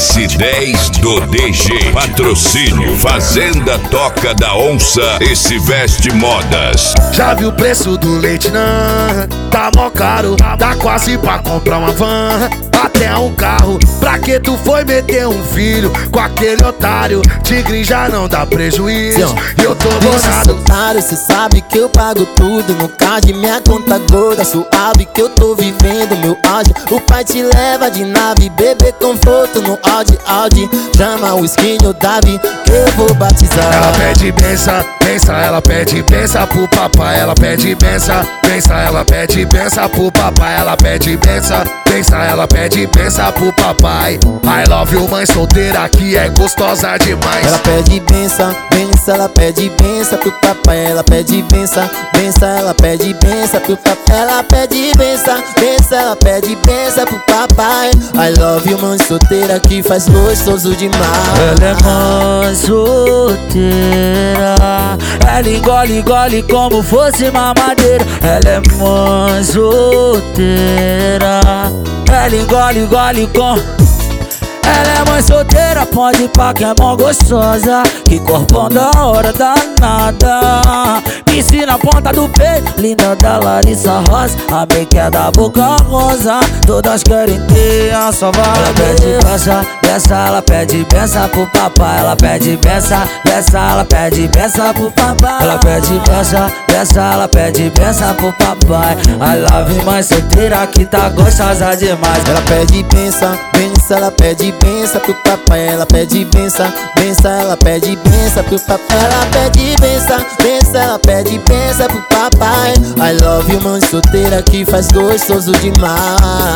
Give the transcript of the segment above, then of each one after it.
S10 do DG. Patrocínio Fazenda Toca da Onça e se veste modas. Já viu o preço do leite, não? Tá mó caro, dá quase pra comprar uma van, até um carro. Pra que tu foi meter um filho com aquele otário? Tigre já não dá prejuízo e eu tô bolado. Otário, cê sabe que eu pago tudo no card, minha conta gorda, suave que eu tô vivendo meu auge. O pai te leva de nave, bebê conforto no Audi. Chama o skinny Davi que eu vou batizar. Ela pede benção, benção, ela pede benção pro papai. Ela pede benção, benção, ela pede benção pro papai. Ela pede benção, benção, ela pede benção pro papai. I love you, mãe solteira que é gostosa demais. Ela pede benção, benção, ela pede benção pro papai. Ela pede benção, benção, ela pede benção pro papai. Ela pede benção, benção, ela pede benção pro papai. I love you, mãe solteira que faz gostoso demais. Ela é mãe solteira, ela engole como fosse mamadeira. Ela é mãe solteira, ela engole com... Ela é mãe solteira, pode pá que é mó gostosa, que corpão da hora danada. Piscina na ponta do peito, linda da Larissa Rosa. A make é da boca rosa, todas querem ter a sua vaga. Ela pede benção, benção, ela pede benção pro papai. Ela pede benção, benção, ela pede benção pro papai. Ela pede benção, benção, ela pede benção pro papai. I love you, mãe solteira que tá gostosa demais. Ela pede benção, benção, ela pede benção pro papai. Ela pede benção, benção, ela pede benção pro papai. Ela pede benção, benção, ela pede benção pro papai. I love you, mãe solteira que faz gostoso demais.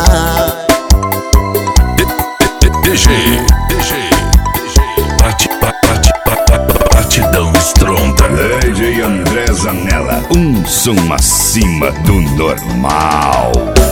DG Batidão estronda. DJ André Zanella, um som acima do normal.